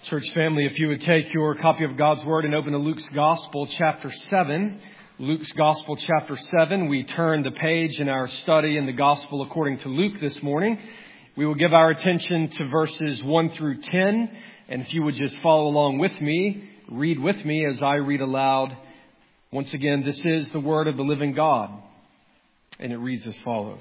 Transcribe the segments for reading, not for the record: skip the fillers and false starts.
Church family, if you would take your copy of God's Word and open to Luke's Gospel, chapter 7. Luke's Gospel, chapter 7. We turn the page in our study in the Gospel according to Luke this morning. We will give our attention to verses 1 through 10. And if you would just follow along with me, read with me as I read aloud. Once again, this is the Word of the living God. And it reads as follows.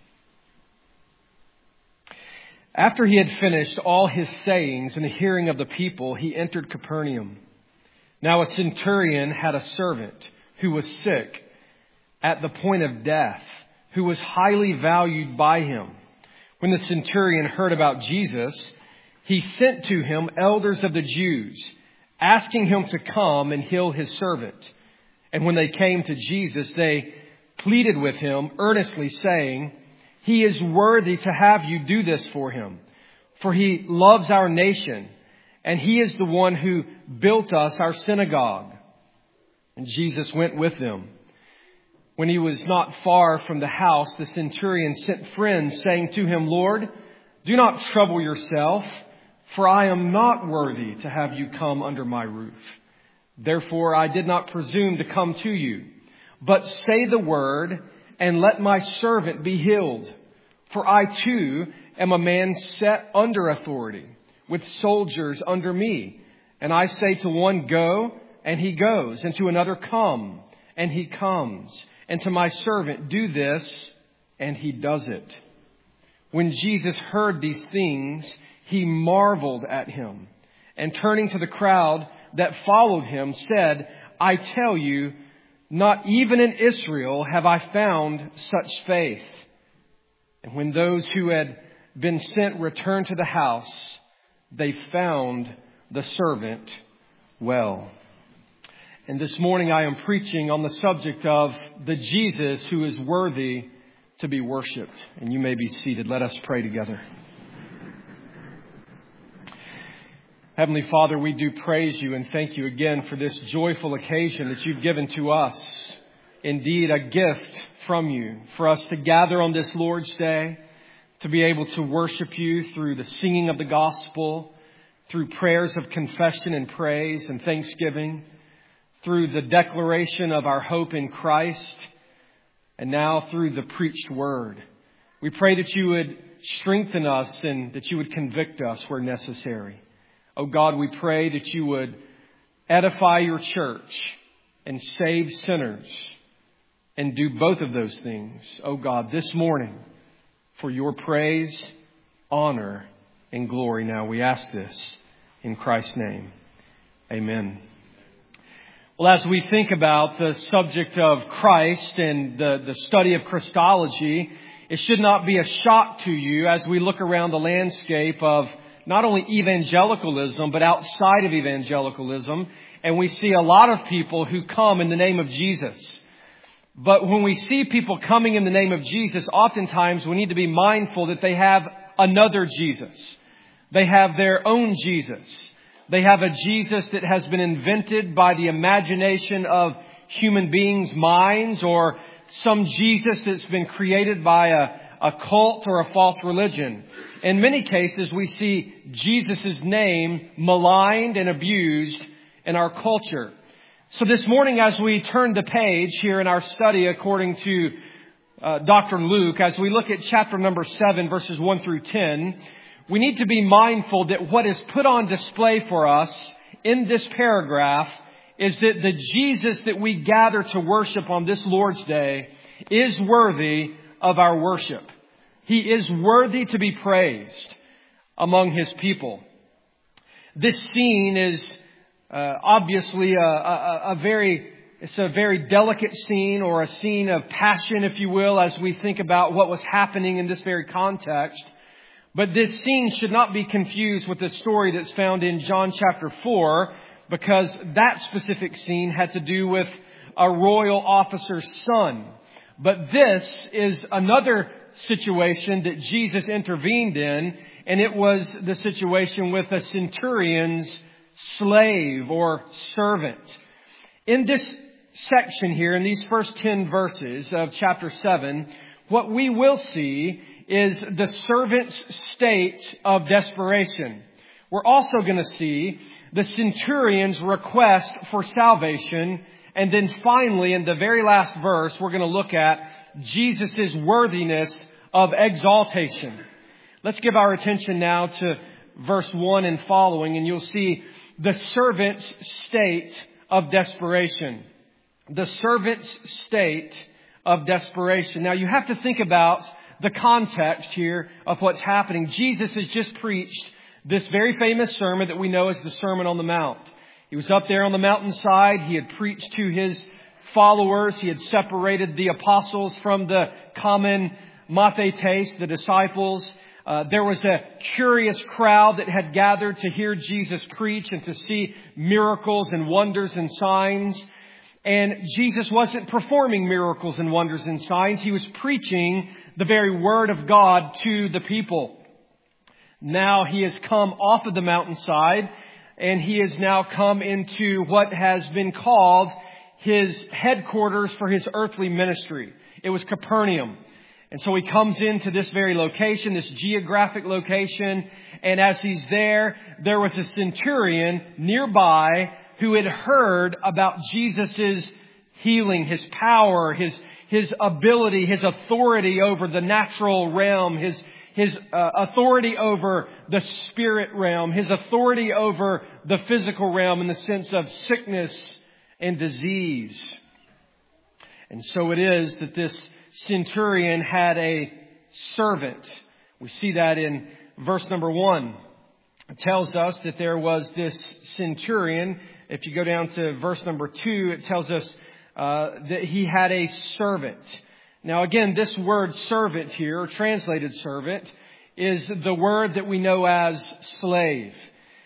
After he had finished all his sayings in the hearing of the people, he entered Capernaum. Now a centurion had a servant who was sick at the point of death, who was highly valued by him. When the centurion heard about Jesus, he sent to him elders of the Jews, asking him to come and heal his servant. And when they came to Jesus, they pleaded with him earnestly, saying, "He is worthy to have you do this for him, for he loves our nation, and he is the one who built us our synagogue." And Jesus went with them. When he was not far from the house, the centurion sent friends, saying to him, "Lord, do not trouble yourself, for I am not worthy to have you come under my roof. Therefore I did not presume to come to you, but say the word, and let my servant be healed. For I too am a man set under authority, with soldiers under me. And I say to one, go, and he goes, and to another, come, and he comes, and to my servant, do this, and he does it." When Jesus heard these things, he marveled at him, and turning to the crowd that followed him, said, "I tell you, not even in Israel have I found such faith." And when those who had been sent returned to the house, they found the servant well. And this morning I am preaching on the subject of the Jesus who is worthy to be worshiped. And you may be seated. Let us pray together. Heavenly Father, we do praise you and thank you again for this joyful occasion that you've given to us. Indeed, a gift from you for us to gather on this Lord's Day, to be able to worship you through the singing of the gospel, through prayers of confession and praise and thanksgiving, through the declaration of our hope in Christ, and now through the preached word. We pray that you would strengthen us and that you would convict us where necessary. Oh God, we pray that you would edify your church and save sinners and do both of those things, oh God, this morning for your praise, honor, and glory. Now we ask this in Christ's name. Amen. Well, as we think about the subject of Christ and the study of Christology, it should not be a shock to you as we look around the landscape of not only evangelicalism, but outside of evangelicalism. And we see a lot of people who come in the name of Jesus. But when we see people coming in the name of Jesus, oftentimes we need to be mindful that they have another Jesus. They have their own Jesus. They have a Jesus that has been invented by the imagination of human beings' minds, or some Jesus that's been created by a cult or a false religion. In many cases, we see Jesus' name maligned and abused in our culture. So this morning, as we turn the page here in our study according to Dr. Luke, as we look at chapter number 7, verses 1 through 10, we need to be mindful that what is put on display for us in this paragraph is that the Jesus that we gather to worship on this Lord's Day is worthy of our worship. He is worthy to be praised among His people. This scene is obviously a very delicate scene, or a scene of passion, if you will, as we think about what was happening in this very context. But this scene should not be confused with the story that's found in John chapter 4, because that specific scene had to do with a royal officer's son. But this is another situation that Jesus intervened in, and it was the situation with a centurion's slave or servant. In this section here, in these first 10 verses of chapter 7, what we will see is the servant's state of desperation. we're also going to see the centurion's request for salvation. And then finally, in the very last verse, we're going to look at Jesus' worthiness of exaltation. Let's give our attention now to verse 1 and following, and you'll see the servant's state of desperation. The servant's state of desperation. Now, you have to think about the context here of what's happening. Jesus has just preached this very famous sermon that we know as the Sermon on the Mount. He was up there on the mountainside. He had preached to his followers. He had separated the apostles from the common mathetes, the disciples. There was a curious crowd that had gathered to hear Jesus preach and to see miracles and wonders and signs. And Jesus wasn't performing miracles and wonders and signs. He was preaching the very Word of God to the people. Now he has come off of the mountainside, and he has now come into what has been called his headquarters for his earthly ministry. It was Capernaum. And so he comes into this very location, this geographic location. And as he's there, there was a centurion nearby who had heard about Jesus' healing, his power, his ability, his authority over the natural realm, his authority over the spirit realm, his authority over the physical realm in the sense of sickness and disease. And so it is that this centurion had a servant. We see that in verse number 1. It tells us that there was this centurion. If you go down to verse number 2, it tells us that he had a servant. Now again, this word servant here, or translated servant, is the word that we know as slave.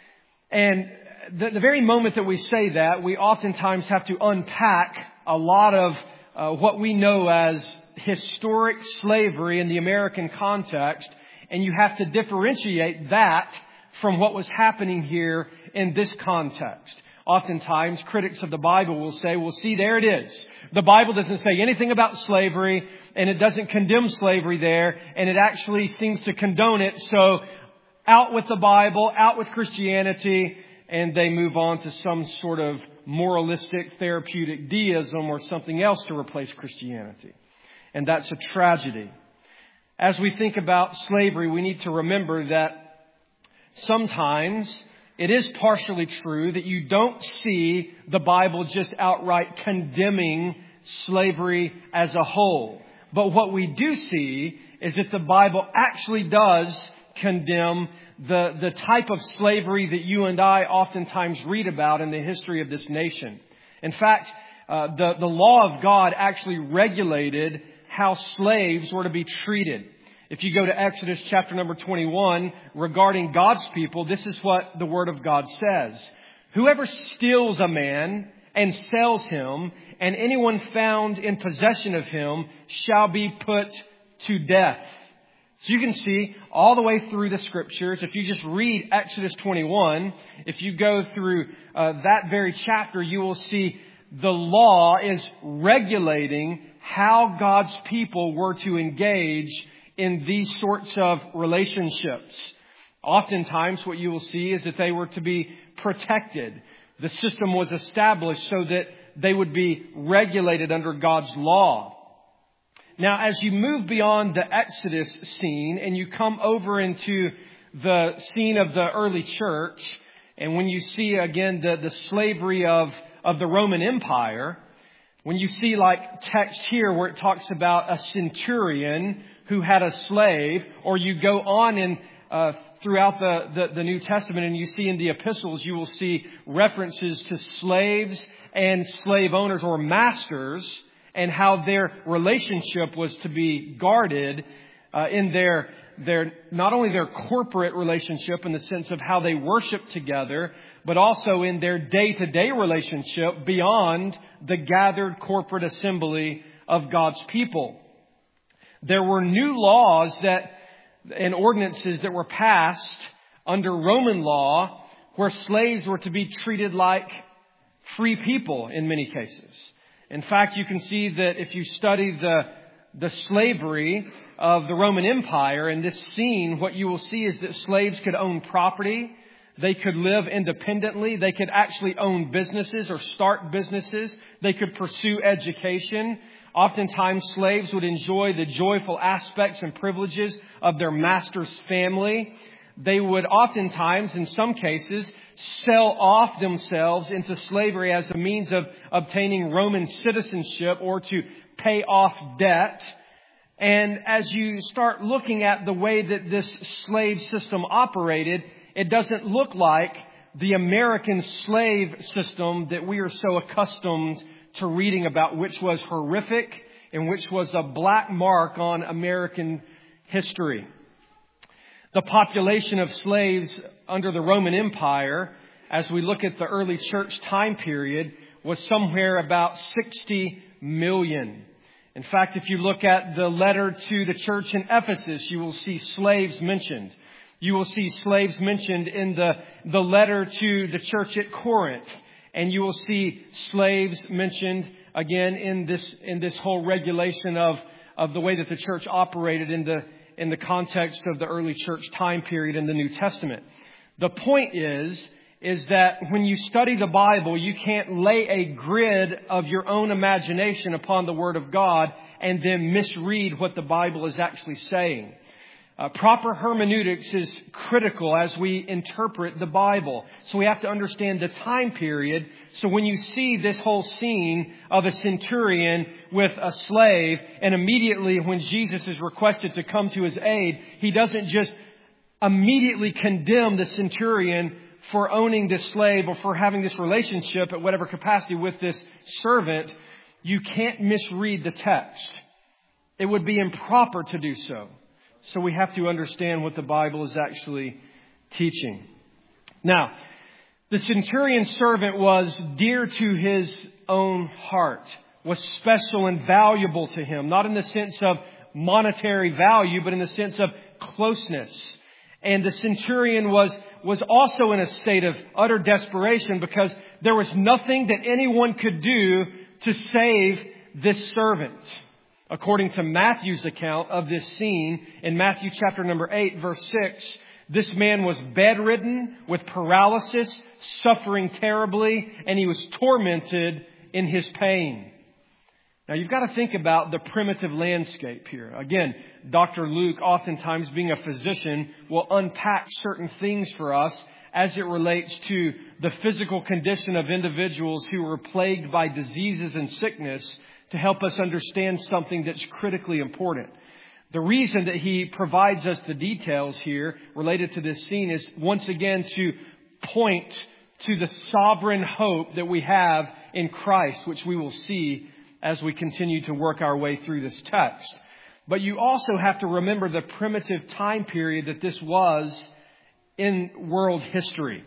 And the very moment that we say that, we oftentimes have to unpack a lot of what we know as historic slavery in the American context. And you have to differentiate that from what was happening here in this context. Oftentimes, critics of the Bible will say, well, see, there it is. The Bible doesn't say anything about slavery, and it doesn't condemn slavery there, and it actually seems to condone it. So out with the Bible, out with Christianity, and they move on to some sort of moralistic, therapeutic deism or something else to replace Christianity. And that's a tragedy. As we think about slavery, we need to remember that sometimes it is partially true that you don't see the Bible just outright condemning slavery as a whole. But what we do see is that the Bible actually does condemn the type of slavery that you and I oftentimes read about in the history of this nation. In fact, the law of God actually regulated how slaves were to be treated. If you go to Exodus chapter number 21 regarding God's people, this is what the Word of God says. Whoever steals a man and sells him, and anyone found in possession of him shall be put to death. So you can see all the way through the Scriptures, if you just read Exodus 21, if you go through that very chapter, you will see the law is regulating how God's people were to engage in these sorts of relationships. Oftentimes what you will see is that they were to be protected. The system was established so that they would be regulated under God's law. Now, as you move beyond the Exodus scene and you come over into the scene of the early church, and when you see again the slavery of the Roman Empire, when you see like text here where it talks about a centurion who had a slave, or you go on in throughout the New Testament and you see in the epistles, you will see references to slaves and slave owners or masters and how their relationship was to be guarded in their not only their corporate relationship in the sense of how they worship together, but also in their day-to-day relationship beyond the gathered corporate assembly of God's people. There were new laws and ordinances that were passed under Roman law where slaves were to be treated like free people in many cases. In fact, you can see that if you study the slavery of the Roman Empire in this scene, what you will see is that slaves could own property. They could live independently. They could actually own businesses or start businesses. They could pursue education. Oftentimes, slaves would enjoy the joyful aspects and privileges of their master's family. They would oftentimes, in some cases, sell off themselves into slavery as a means of obtaining Roman citizenship or to pay off debt. And as you start looking at the way that this slave system operated, it doesn't look like the American slave system that we are so accustomed to reading about, which was horrific and which was a black mark on American history. The population of slaves under the Roman Empire, as we look at the early church time period, was somewhere about 60 million. In fact, if you look at the letter to the church in Ephesus, you will see slaves mentioned. You will see slaves mentioned in the letter to the church at Corinth. And you will see slaves mentioned again in this whole regulation of the way that the church operated in the context of the early church time period in the New Testament. The point is that when you study the Bible, you can't lay a grid of your own imagination upon the Word of God and then misread what the Bible is actually saying. Proper hermeneutics is critical as we interpret the Bible. So we have to understand the time period. So when you see this whole scene of a centurion with a slave, and immediately when Jesus is requested to come to his aid, he doesn't just immediately condemn the centurion for owning this slave or for having this relationship at whatever capacity with this servant. You can't misread the text. It would be improper to do so. So we have to understand what the Bible is actually teaching. Now, the centurion servant was dear to his own heart, was special and valuable to him, not in the sense of monetary value, but in the sense of closeness. And the centurion was also in a state of utter desperation because there was nothing that anyone could do to save this servant. According to Matthew's account of this scene, in Matthew chapter number 8, verse 6, this man was bedridden with paralysis, suffering terribly, and he was tormented in his pain. Now, you've got to think about the primitive landscape here. Again, Dr. Luke, oftentimes being a physician, will unpack certain things for us as it relates to the physical condition of individuals who were plagued by diseases and sickness to help us understand something that's critically important. The reason that he provides us the details here related to this scene is once again to point to the sovereign hope that we have in Christ, which we will see as we continue to work our way through this text. But you also have to remember the primitive time period that this was in world history.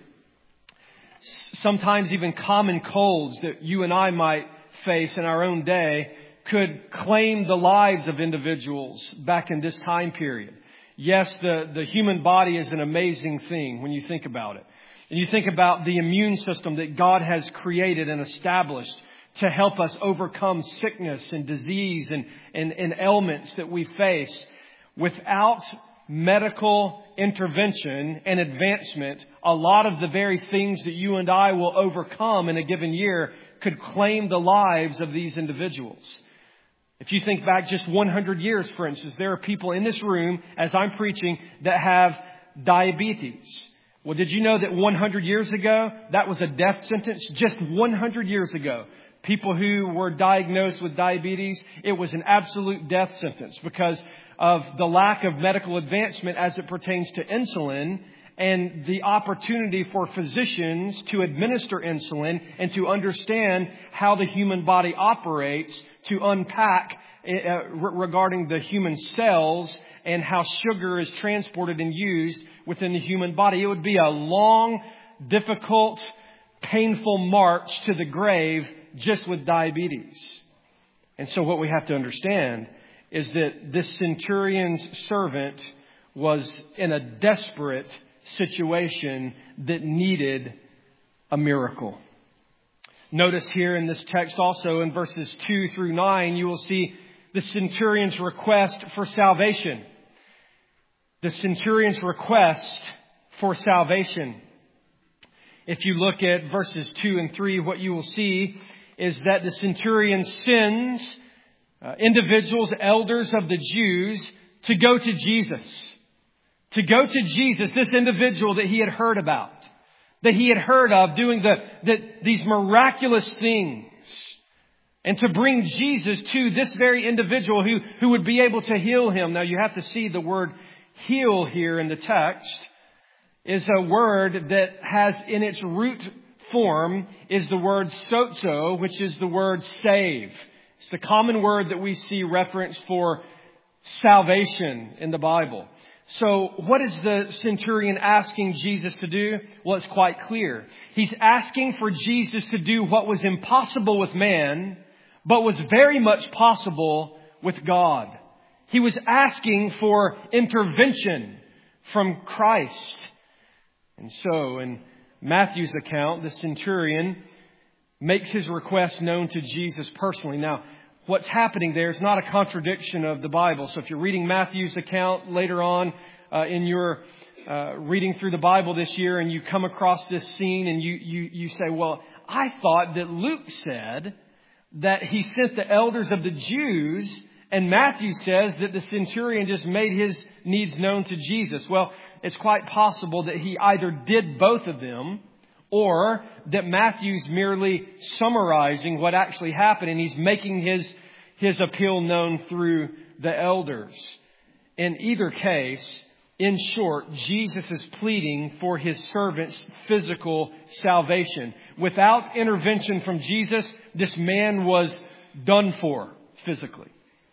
Sometimes even common colds that you and I might face in our own day could claim the lives of individuals back in this time period. Yes, the human body is an amazing thing when you think about it. And you think about the immune system that God has created and established to help us overcome sickness and disease and ailments that we face. Without medical intervention and advancement, a lot of the very things that you and I will overcome in a given year could claim the lives of these individuals. If you think back just 100 years, for instance, there are people in this room, as I'm preaching, that have diabetes. Well, did you know that 100 years ago, that was a death sentence? Just 100 years ago, people who were diagnosed with diabetes, it was an absolute death sentence because of the lack of medical advancement as it pertains to insulin and the opportunity for physicians to administer insulin and to understand how the human body operates, to unpack regarding the human cells and how sugar is transported and used within the human body. It would be a long, difficult, painful march to the grave just with diabetes. And so what we have to understand is that this centurion's servant was in a desperate situation that needed a miracle. Notice here in this text also in verses 2 through 9, you will see the centurion's request for salvation. The centurion's request for salvation. If you look at verses 2 and 3, what you will see is that the centurion sends individuals, elders of the Jews, to go to Jesus. To go to Jesus, this individual that he had heard about, that he had heard of doing these miraculous things. And to bring Jesus to this very individual who would be able to heal him. Now you have to see the word heal here in the text is a word that has in its root form is the word sozo, which is the word save. It's the common word that we see referenced for salvation in the Bible. So what is the centurion asking Jesus to do? Well, it's quite clear. He's asking for Jesus to do what was impossible with man, but was very much possible with God. He was asking for intervention from Christ. And so in Matthew's account, the centurion makes his request known to Jesus personally. Now, what's happening there is not a contradiction of the Bible. So if you're reading Matthew's account later on in your reading through the Bible this year and you come across this scene and you say, well, I thought that Luke said that he sent the elders of the Jews, and Matthew says that the centurion just made his needs known to Jesus. Well, it's quite possible that he either did both of them or that Matthew's merely summarizing what actually happened and he's making his appeal known through the elders. In either case, in short, Jesus is pleading for his servant's physical salvation. Without intervention from Jesus, this man was done for physically.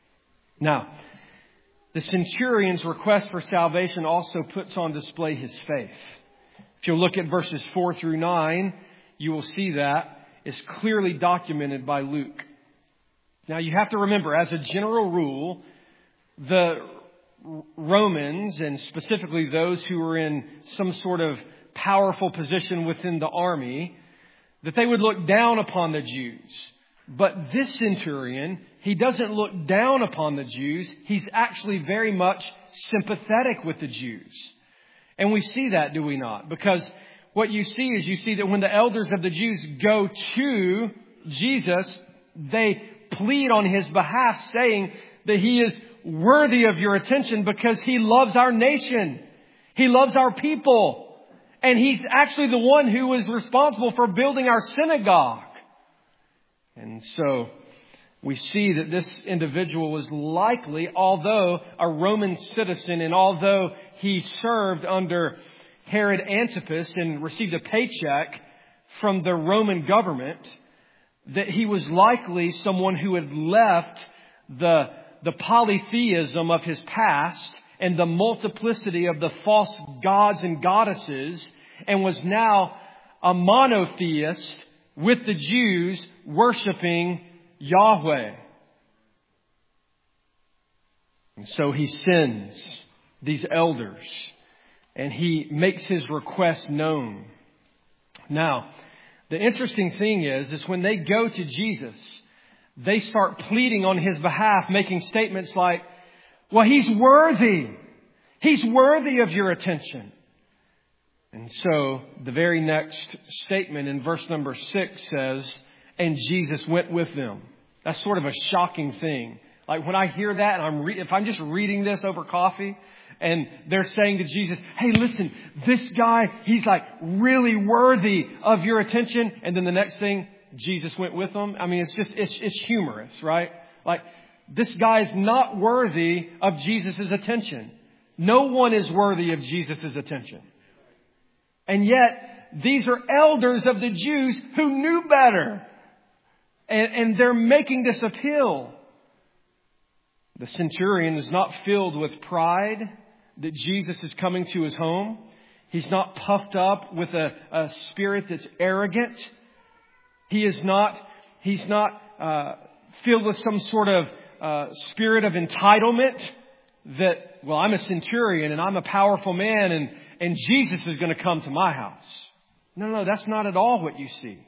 Now, the centurion's request for salvation also puts on display his faith. If you look at verses 4 through 9, you will see that is clearly documented by Luke. Now, you have to remember, as a general rule, the Romans, and specifically those who were in some sort of powerful position within the army, that they would look down upon the Jews. But this centurion, he doesn't look down upon the Jews. He's actually very much sympathetic with the Jews. And we see that, do we not? Because what you see is you see that when the elders of the Jews go to Jesus, they plead on his behalf, saying that he is worthy of your attention because he loves our nation. He loves our people. And he's actually the one who was responsible for building our synagogue. And so we see that this individual was likely, although a Roman citizen and although he served under Herod Antipas and received a paycheck from the Roman government, that he was likely someone who had left the polytheism of his past and the multiplicity of the false gods and goddesses and was now a monotheist with the Jews worshiping Yahweh. And so he sends these elders and he makes his request known. Now, the interesting thing is when they go to Jesus, they start pleading on his behalf, making statements like, well, he's worthy. He's worthy of your attention. And so the very next statement in verse number 6 says, and Jesus went with them. That's sort of a shocking thing. Like when I hear that, and if I'm just reading this over coffee, and they're saying to Jesus, hey, listen, this guy, he's like really worthy of your attention. And then the next thing, Jesus went with them. I mean, it's humorous, right? Like this guy's not worthy of Jesus' attention. No one is worthy of Jesus' attention. And yet, these are elders of the Jews who knew better. And they're making this appeal. The centurion is not filled with pride that Jesus is coming to his home. He's not puffed up with a spirit that's arrogant. He's not filled with some sort of spirit of entitlement that, well, I'm a centurion and I'm a powerful man and Jesus is going to come to my house. No, that's not at all what you see.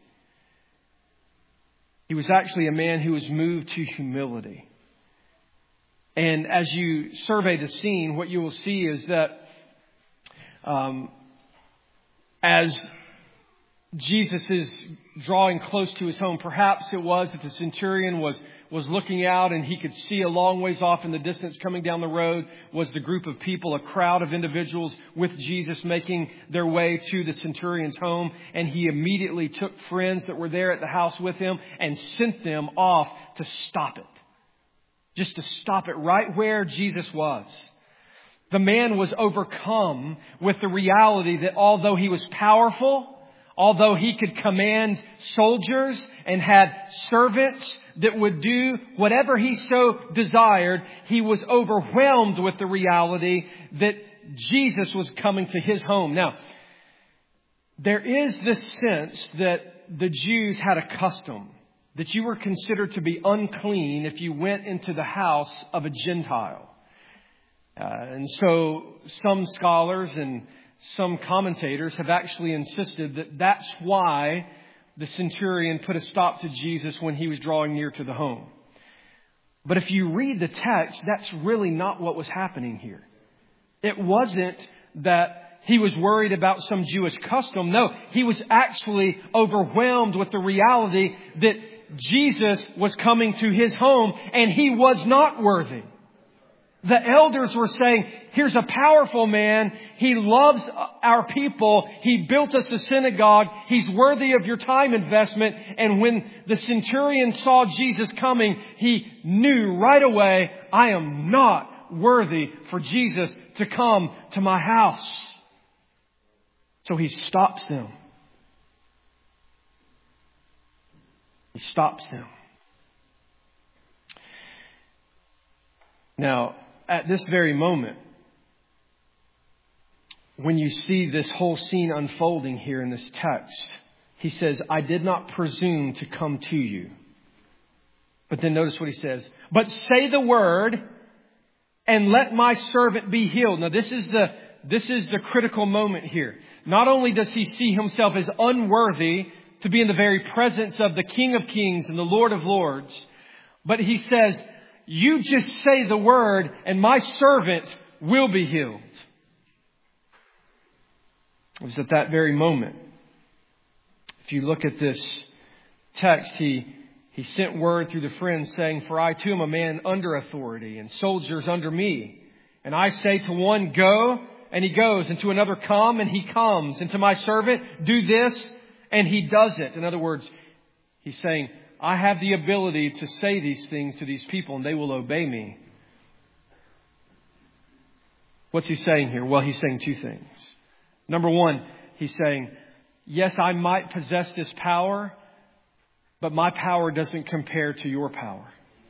He was actually a man who was moved to humility. And as you survey the scene, what you will see is that as Jesus is drawing close to his home. Perhaps it was that the centurion was looking out and he could see a long ways off in the distance coming down the road was the group of people, a crowd of individuals with Jesus making their way to the centurion's home. And he immediately took friends that were there at the house with him and sent them off to stop it. Just to stop it right where Jesus was. The man was overcome with the reality that although he was powerful, although he could command soldiers and had servants that would do whatever he so desired, he was overwhelmed with the reality that Jesus was coming to his home. Now, there is this sense that the Jews had a custom that you were considered to be unclean if you went into the house of a Gentile. And so some scholars and some commentators have actually insisted that that's why the centurion put a stop to Jesus when he was drawing near to the home. But if you read the text, that's really not what was happening here. It wasn't that he was worried about some Jewish custom. No, he was actually overwhelmed with the reality that Jesus was coming to his home and he was not worthy. The elders were saying, here's a powerful man. He loves our people. He built us a synagogue. He's worthy of your time investment. And when the centurion saw Jesus coming, he knew right away, I am not worthy for Jesus to come to my house. So he stops them. He stops them. Now, at this very moment, when you see this whole scene unfolding here in this text, he says, I did not presume to come to you. But then notice what he says. But say the word and let my servant be healed. Now this is the critical moment here. Not only does he see himself as unworthy to be in the very presence of the King of Kings and the Lord of Lords, but he says, you just say the word and my servant will be healed. It was at that very moment. If you look at this text, he sent word through the friends saying, for I too am a man under authority and soldiers under me. And I say to one, go, and he goes, and to another, come, and he comes. And to my servant, do this, and he does it. In other words, he's saying, I have the ability to say these things to these people and they will obey me. What's he saying here? Well, he's saying two things. Number one, he's saying, yes, I might possess this power, but my power doesn't compare to your power.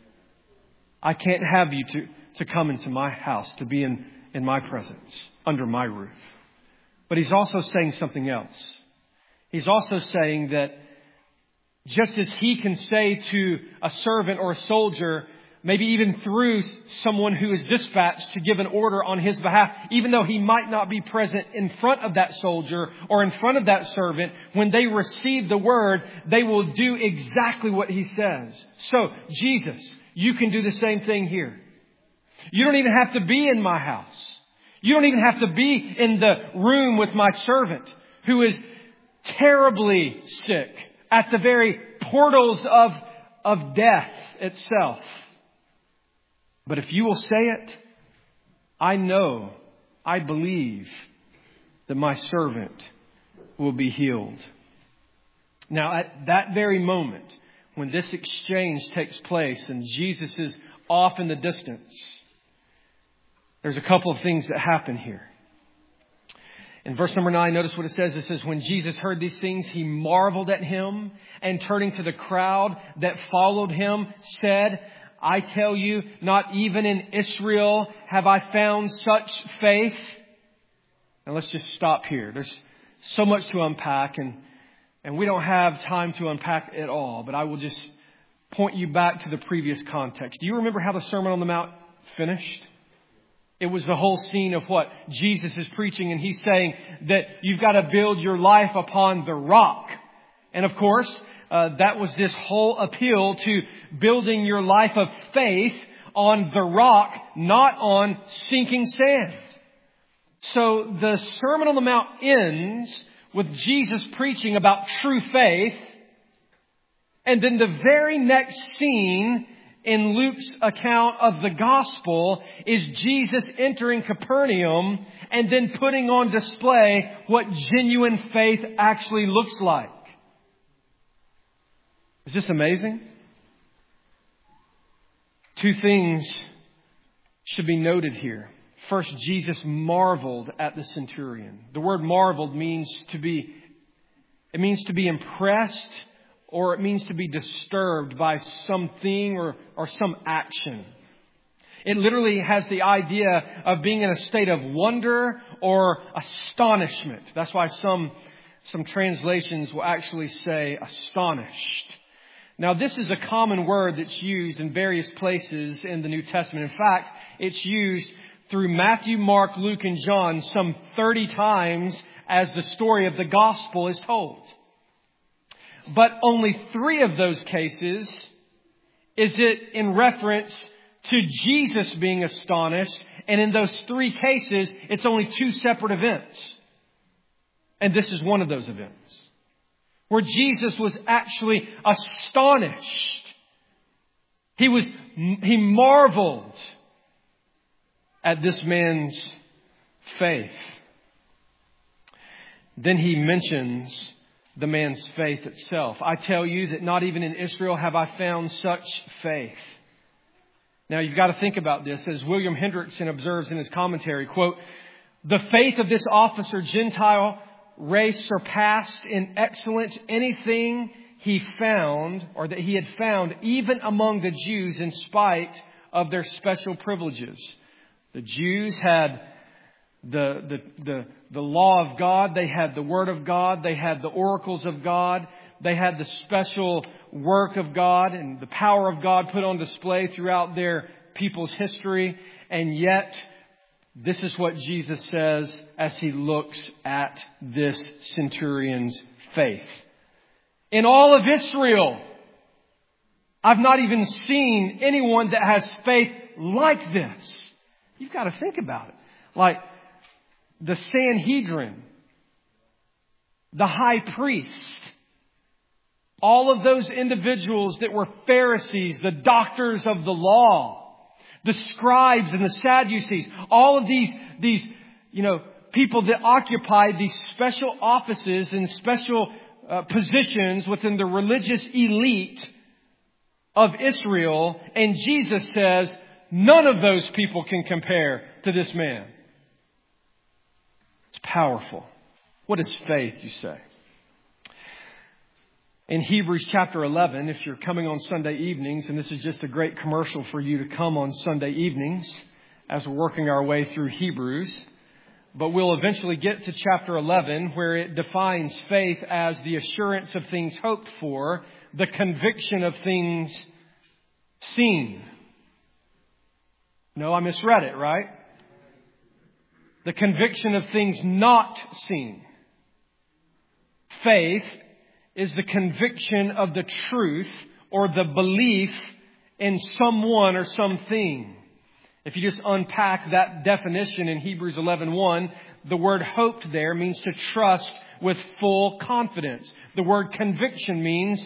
I can't have you to come into my house, to be in my presence, under my roof. But he's also saying something else. He's also saying that just as he can say to a servant or a soldier, maybe even through someone who is dispatched to give an order on his behalf, even though he might not be present in front of that soldier or in front of that servant, when they receive the word, they will do exactly what he says. So, Jesus, you can do the same thing here. You don't even have to be in my house. You don't even have to be in the room with my servant who is terribly sick at the very portals of death itself. But if you will say it, I know, I believe that my servant will be healed. Now, at that very moment, when this exchange takes place and Jesus is off in the distance, there's a couple of things that happen here. In verse number 9, notice what it says. It says, when Jesus heard these things, he marveled at him, and turning to the crowd that followed him, said, I tell you, not even in Israel have I found such faith. And let's just stop here. There's so much to unpack, and we don't have time to unpack it all, but I will just point you back to the previous context. Do you remember how the Sermon on the Mount finished? It was the whole scene of what Jesus is preaching, and he's saying that you've got to build your life upon the rock. And of course, that was this whole appeal to building your life of faith on the rock, not on sinking sand. So the Sermon on the Mount ends with Jesus preaching about true faith. And then the very next scene in Luke's account of the gospel is Jesus entering Capernaum and then putting on display what genuine faith actually looks like. Is this amazing? Two things should be noted here. First, Jesus marveled at the centurion. The word marveled means to be impressed, or it means to be disturbed by something or some action. It literally has the idea of being in a state of wonder or astonishment. That's why some translations will actually say astonished. Now, this is a common word that's used in various places in the New Testament. In fact, it's used through Matthew, Mark, Luke, and John some 30 times as the story of the gospel is told. But only 3 of those cases is it in reference to Jesus being astonished. And in those 3 cases, it's only 2 separate events. And this is one of those events where Jesus was actually astonished. He marveled at this man's faith. Then he mentions the man's faith itself. I tell you that not even in Israel have I found such faith. Now you've got to think about this. As William Hendrickson observes in his commentary, quote, "The faith of this officer Gentile race surpassed in excellence anything he found, or that he had found, even among the Jews, in spite of their special privileges." The Jews had the law of God. They had the Word of God. They had the oracles of God. They had the special work of God and the power of God put on display throughout their people's history. And yet, this is what Jesus says as he looks at this centurion's faith. In all of Israel, I've not even seen anyone that has faith like this. You've got to think about it. Like the Sanhedrin, the high priest, all of those individuals that were Pharisees, the doctors of the law, the scribes and the Sadducees, all of these people that occupied these special offices and special positions within the religious elite of Israel. And Jesus says, none of those people can compare to this man. It's powerful. What is faith, you say? In Hebrews chapter 11, if you're coming on Sunday evenings, and this is just a great commercial for you to come on Sunday evenings as we're working our way through Hebrews, but we'll eventually get to chapter 11 where it defines faith as the assurance of things hoped for, the conviction of things seen. No, I misread it, right? The conviction of things not seen. Faith is the conviction of the truth or the belief in someone or something. If you just unpack that definition in Hebrews 11:1, the word hoped there means to trust with full confidence. The word conviction means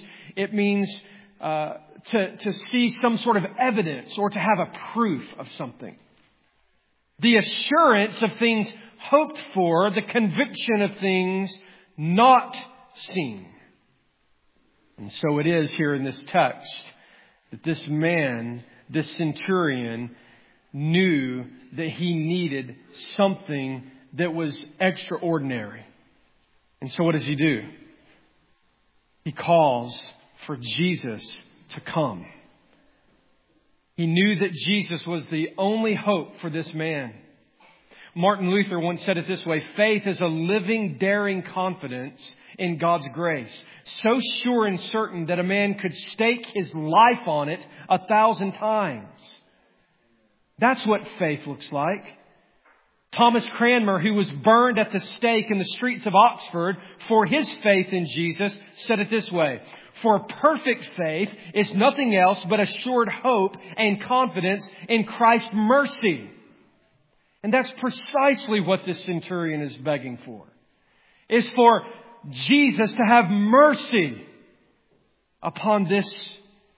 to see some sort of evidence or to have a proof of something. The assurance of things hoped for, the conviction of things not seen. And so it is here in this text that this man, this centurion, knew that he needed something that was extraordinary. And so what does he do? He calls for Jesus to come. He knew that Jesus was the only hope for this man. Martin Luther once said it this way: faith is a living, daring confidence in God's grace, so sure and certain that a man could stake his life on it 1,000 times. That's what faith looks like. Thomas Cranmer, who was burned at the stake in the streets of Oxford for his faith in Jesus, said it this way: for perfect faith is nothing else but assured hope and confidence in Christ's mercy. And that's precisely what this centurion is begging for. is for Jesus to have mercy upon this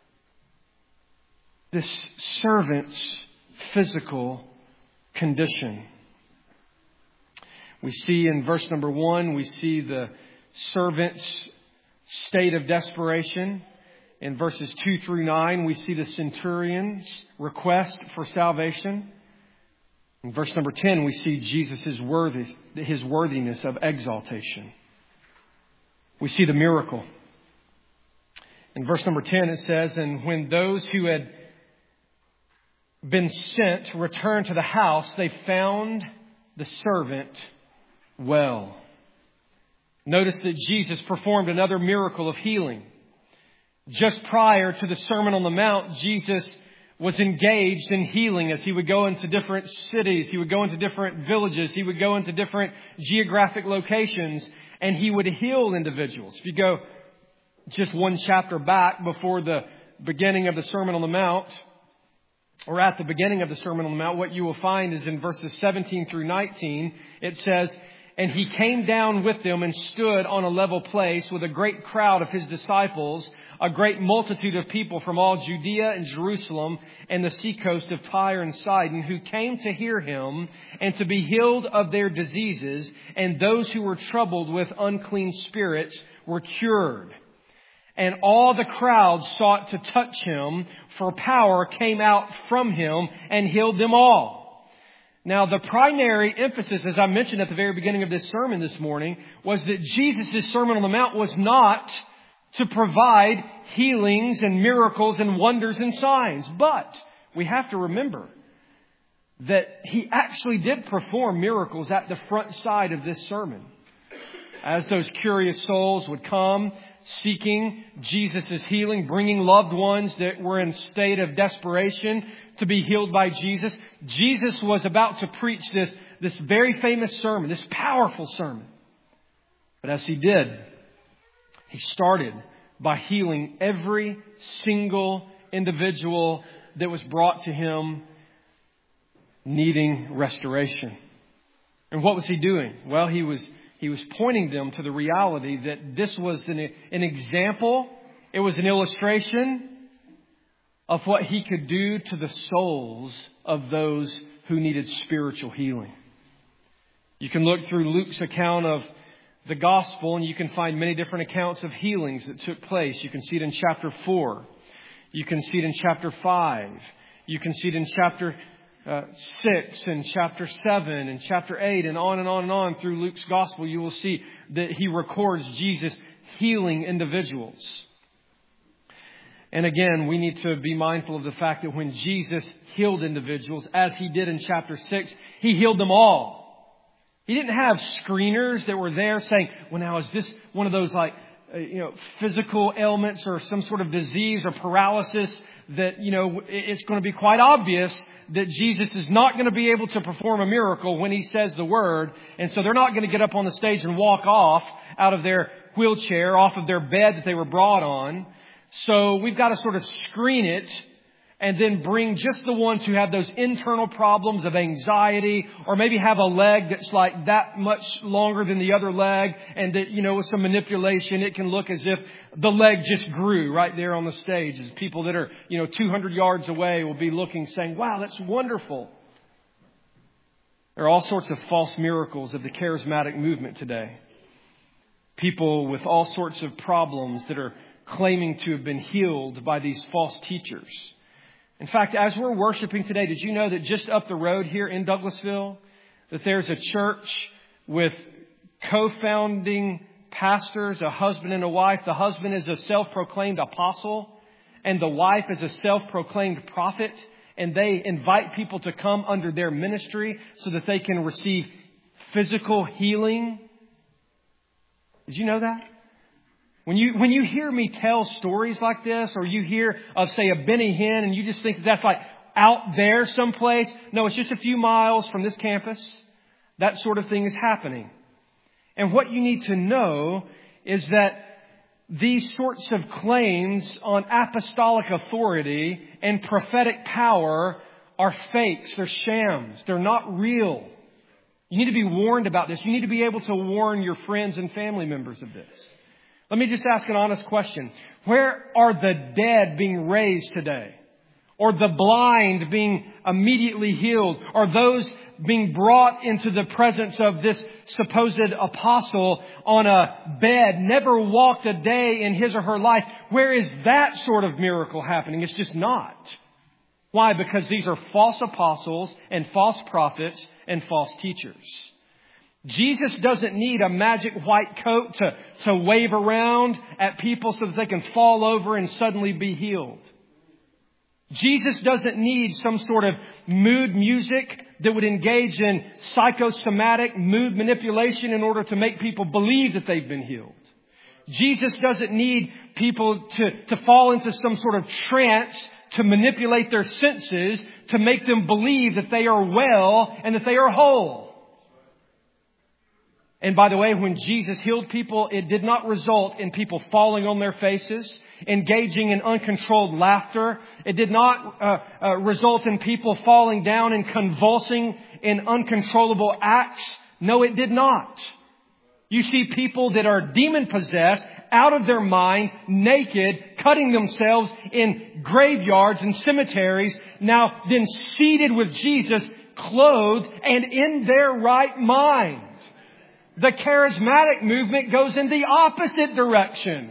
servant's physical condition. We see in verse number 1, we see the servant's state of desperation. In verses 2 through 9, we see the centurion's request for salvation. In verse number 10, we see Jesus' worthiness of exaltation. We see the miracle. In verse number 10, it says, "And when those who had been sent returned to the house, they found the servant well." Notice that Jesus performed another miracle of healing. Just prior to the Sermon on the Mount, Jesus was engaged in healing as He would go into different cities. He would go into different villages. He would go into different geographic locations, and He would heal individuals. If you go just one chapter back before the beginning of the Sermon on the Mount, or at the beginning of the Sermon on the Mount, what you will find is in verses 17 through 19, it says, "And He came down with them and stood on a level place with a great crowd of His disciples, a great multitude of people from all Judea and Jerusalem and the seacoast of Tyre and Sidon, who came to hear Him and to be healed of their diseases. And those who were troubled with unclean spirits were cured. And all the crowd sought to touch Him, for power came out from Him and healed them all." Now, the primary emphasis, as I mentioned at the very beginning of this sermon this morning, was that Jesus' Sermon on the Mount was not to provide healings and miracles and wonders and signs. But we have to remember that He actually did perform miracles at the front side of this sermon. As those curious souls would come seeking Jesus' healing, bringing loved ones that were in state of desperation to be healed by Jesus, Jesus was about to preach this very famous sermon, this powerful sermon. But as He did, He started by healing every single individual that was brought to Him needing restoration. And what was He doing? Well, He was pointing them to the reality that this was an example. It was an illustration of what He could do to the souls of those who needed spiritual healing. You can look through Luke's account of the gospel and you can find many different accounts of healings that took place. You can see it in chapter 4. You can see it in chapter 5. You can see it in chapter 6 and chapter 7 and chapter 8 and on and on and on through Luke's gospel. You will see that he records Jesus healing individuals. And again, we need to be mindful of the fact that when Jesus healed individuals, as He did in chapter 6, He healed them all. He didn't have screeners that were there saying, well, now is this one of those physical ailments or some sort of disease or paralysis that, it's going to be quite obvious that Jesus is not going to be able to perform a miracle when He says the word. And so they're not going to get up on the stage and walk off out of their wheelchair, off of their bed that they were brought on. So we've got to sort of screen it and then bring just the ones who have those internal problems of anxiety, or maybe have a leg that's like that much longer than the other leg, and that, with some manipulation, it can look as if the leg just grew right there on the stage. As people that are, 200 yards away will be looking, saying, wow, that's wonderful. There are all sorts of false miracles of the charismatic movement today. People with all sorts of problems that are claiming to have been healed by these false teachers. In fact, as we're worshiping today, did you know that just up the road here in Douglasville, that there's a church with co-founding pastors, a husband and a wife. The husband is a self-proclaimed apostle and the wife is a self-proclaimed prophet. And they invite people to come under their ministry so that they can receive physical healing. Did you know that? When you hear me tell stories like this, or you hear of, say, a Benny Hinn, and you just think that's like out there someplace. No, it's just a few miles from this campus. That sort of thing is happening. And what you need to know is that these sorts of claims on apostolic authority and prophetic power are fakes. They're shams. They're not real. You need to be warned about this. You need to be able to warn your friends and family members of this. Let me just ask an honest question. Where are the dead being raised today? Or the blind being immediately healed? Or those being brought into the presence of this supposed apostle on a bed, never walked a day in his or her life? Where is that sort of miracle happening? It's just not. Why? Because these are false apostles and false prophets and false teachers. Jesus doesn't need a magic white coat to wave around at people so that they can fall over and suddenly be healed. Jesus doesn't need some sort of mood music that would engage in psychosomatic mood manipulation in order to make people believe that they've been healed. Jesus doesn't need people to fall into some sort of trance to manipulate their senses to make them believe that they are well and that they are whole. And by the way, when Jesus healed people, it did not result in people falling on their faces, engaging in uncontrolled laughter. It did not result in people falling down and convulsing in uncontrollable acts. No, it did not. You see people that are demon-possessed, out of their mind, naked, cutting themselves in graveyards and cemeteries, now then seated with Jesus, clothed and in their right mind. The charismatic movement goes in the opposite direction.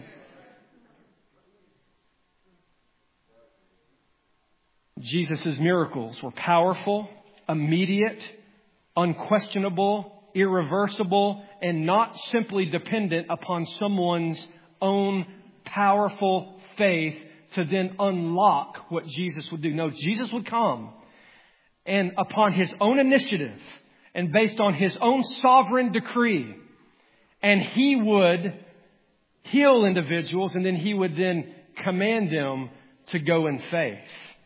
Jesus' miracles were powerful, immediate, unquestionable, irreversible, and not simply dependent upon someone's own powerful faith to then unlock what Jesus would do. No, Jesus would come and upon His own initiative and based on His own sovereign decree, and He would heal individuals and then He would then command them to go in faith.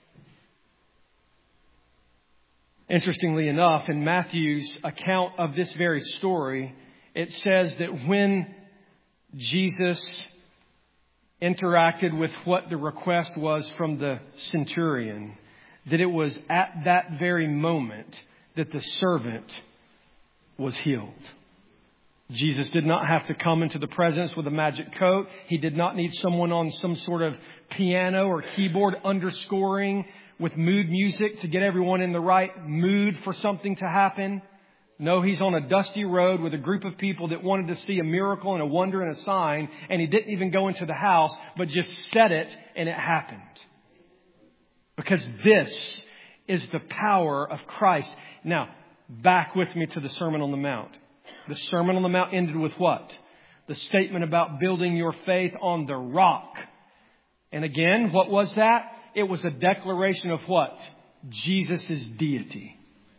Interestingly enough, in Matthew's account of this very story, it says that when Jesus interacted with what the request was from the centurion, that it was at that very moment that the servant was healed. Jesus did not have to come into the presence with a magic coat. He did not need someone on some sort of piano or keyboard underscoring with mood music to get everyone in the right mood for something to happen. No, He's on a dusty road with a group of people that wanted to see a miracle and a wonder and a sign, and He didn't even go into the house, but just said it, and it happened. Because this is the power of Christ. Now, back with me to the Sermon on the Mount. The Sermon on the Mount ended with what? The statement about building your faith on the rock. And again, what was that? It was a declaration of what? Jesus' deity.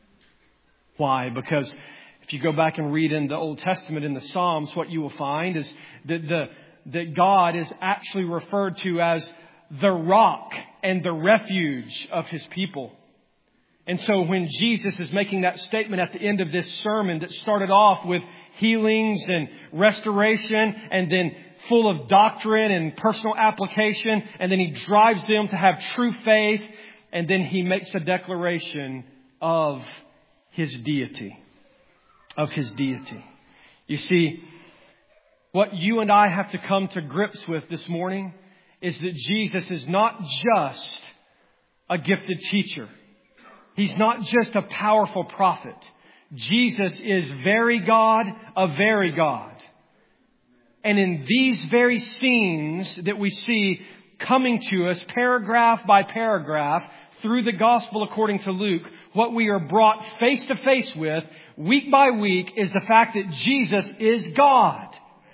Why? Because if you go back and read in the Old Testament, in the Psalms, what you will find is that God is actually referred to as the rock and the refuge of His people. And so when Jesus is making that statement at the end of this sermon that started off with healings and restoration and then full of doctrine and personal application, and then He drives them to have true faith, and then He makes a declaration of His deity. Of His deity. You see, what you and I have to come to grips with this morning is that Jesus is not just a gifted teacher. He's not just a powerful prophet. Jesus is very God, a very God. And in these very scenes that we see coming to us paragraph by paragraph through the gospel according to Luke, what we are brought face to face with week by week is the fact that Jesus is God.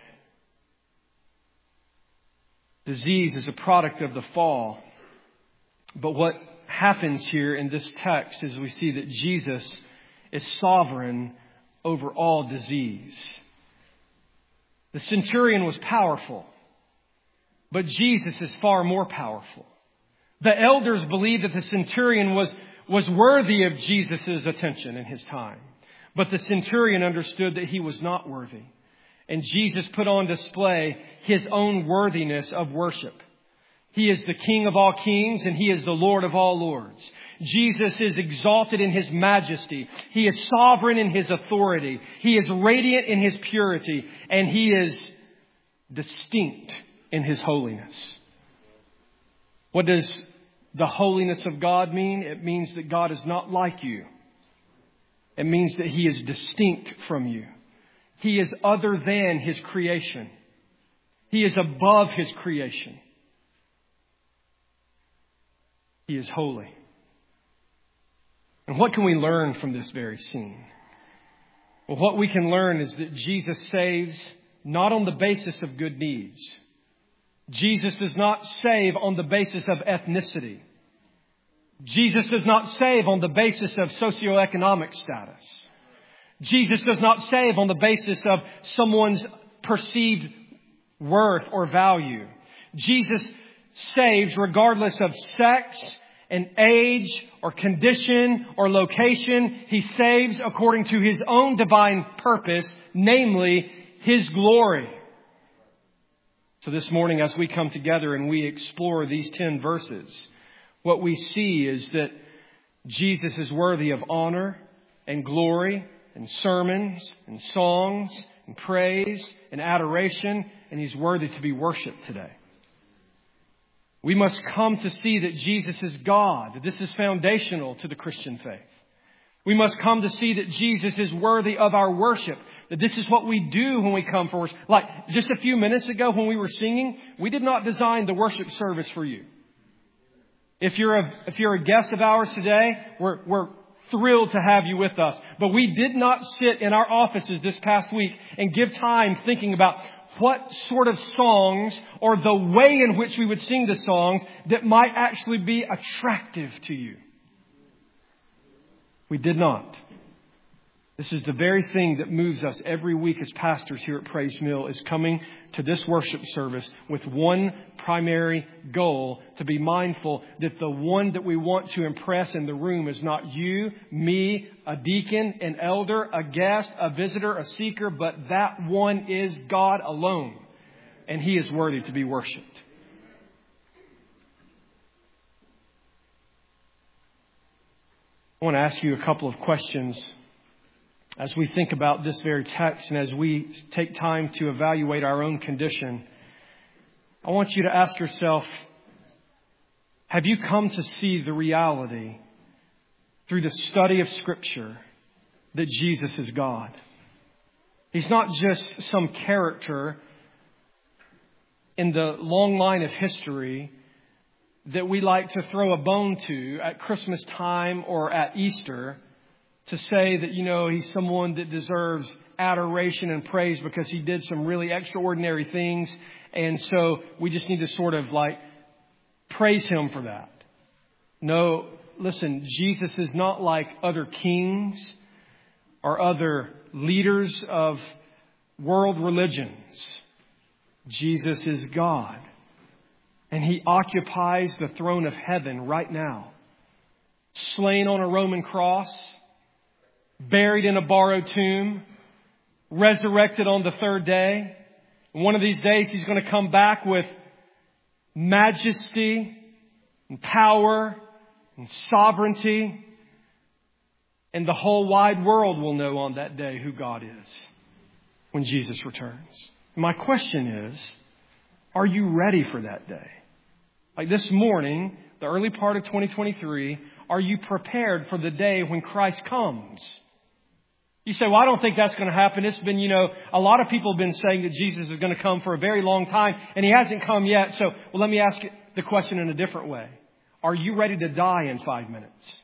Disease is a product of the fall. But what happens here in this text is we see that Jesus is sovereign over all disease. The centurion was powerful, but Jesus is far more powerful. The elders believed that the centurion was worthy of Jesus' attention in his time, but the centurion understood that he was not worthy. And Jesus put on display His own worthiness of worship. He is the King of all kings and He is the Lord of all lords. Jesus is exalted in His majesty. He is sovereign in His authority. He is radiant in His purity. And He is distinct in His holiness. What does the holiness of God mean? It means that God is not like you. It means that He is distinct from you. He is other than His creation. He is above His creation. He is holy. And what can we learn from this very scene? Well, what we can learn is that Jesus saves not on the basis of good deeds. Jesus does not save on the basis of ethnicity. Jesus does not save on the basis of socioeconomic status. Jesus does not save on the basis of someone's perceived worth or value. Jesus saves regardless of sex and age or condition or location. He saves according to His own divine purpose, namely His glory. So this morning, as we come together and we explore these 10 verses, what we see is that Jesus is worthy of honor and glory and sermons and songs and praise and adoration, and He's worthy to be worshiped today. We must come to see that Jesus is God. This is foundational to the Christian faith. We must come to see that Jesus is worthy of our worship. That this is what we do when we come for worship. Like just a few minutes ago when we were singing, we did not design the worship service for you. If you're a guest of ours today, we're thrilled to have you with us. But we did not sit in our offices this past week and give time thinking about what sort of songs or the way in which we would sing the songs that might actually be attractive to you. We did not. This is the very thing that moves us every week as pastors here at Praise Mill, is coming to this worship service with one primary goal: to be mindful that the one that we want to impress in the room is not you, me, a deacon, an elder, a guest, a visitor, a seeker, but that one is God alone. And He is worthy to be worshiped. I want to ask you a couple of questions as we think about this very text and as we take time to evaluate our own condition. I want you to ask yourself, have you come to see the reality through the study of Scripture that Jesus is God? He's not just some character in the long line of history that we like to throw a bone to at Christmas time or at Easter, to say that, He's someone that deserves adoration and praise because He did some really extraordinary things. And so we just need to sort of praise Him for that. No, listen, Jesus is not like other kings or other leaders of world religions. Jesus is God. And He occupies the throne of heaven right now. Slain on a Roman cross, buried in a borrowed tomb, resurrected on the third day. One of these days He's going to come back with majesty and power and sovereignty. And the whole wide world will know on that day who God is when Jesus returns. My question is, are you ready for that day? Like this morning, the early part of 2023, are you prepared for the day when Christ comes? You say, well, I don't think that's going to happen. It's been, a lot of people have been saying that Jesus is going to come for a very long time, and He hasn't come yet. So, let me ask the question in a different way. Are you ready to die in 5 minutes?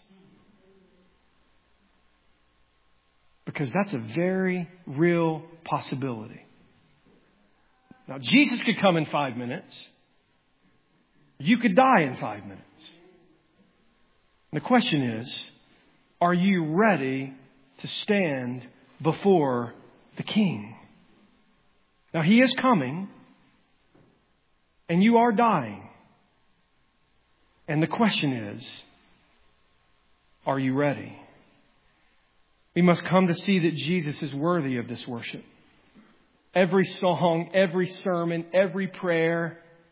Because that's a very real possibility. Now, Jesus could come in 5 minutes. You could die in 5 minutes. And the question is, are you ready to stand before the King? Now, He is coming, and you are dying. And the question is, are you ready? We must come to see that Jesus is worthy of this worship. Every song, every sermon, every prayer,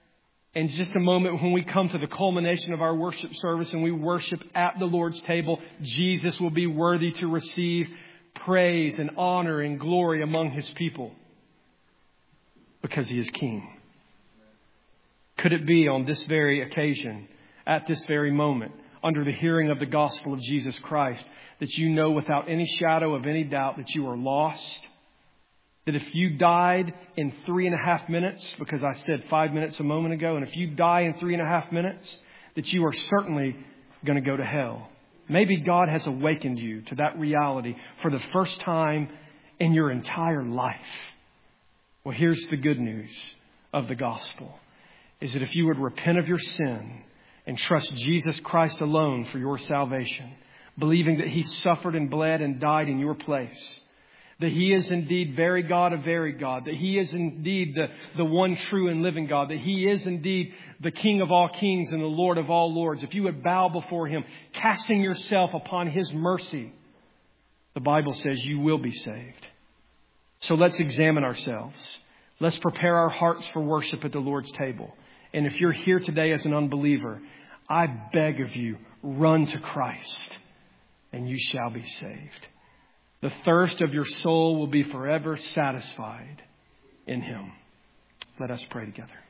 in just a moment, when we come to the culmination of our worship service and we worship at the Lord's table, Jesus will be worthy to receive praise and honor and glory among His people because He is King. Could it be on this very occasion, at this very moment, under the hearing of the gospel of Jesus Christ, that you know without any shadow of any doubt that you are lost? That if you died in 3.5 minutes, because I said 5 minutes a moment ago, and if you die in 3.5 minutes, that you are certainly going to go to hell. Maybe God has awakened you to that reality for the first time in your entire life. Well, here's the good news of the gospel, is that if you would repent of your sin and trust Jesus Christ alone for your salvation, believing that He suffered and bled and died in your place, that He is indeed very God of very God, that He is indeed the one true and living God, that He is indeed the King of all kings and the Lord of all lords. If you would bow before Him, casting yourself upon His mercy, the Bible says you will be saved. So let's examine ourselves. Let's prepare our hearts for worship at the Lord's table. And if you're here today as an unbeliever, I beg of you, run to Christ and you shall be saved. The thirst of your soul will be forever satisfied in Him. Let us pray together.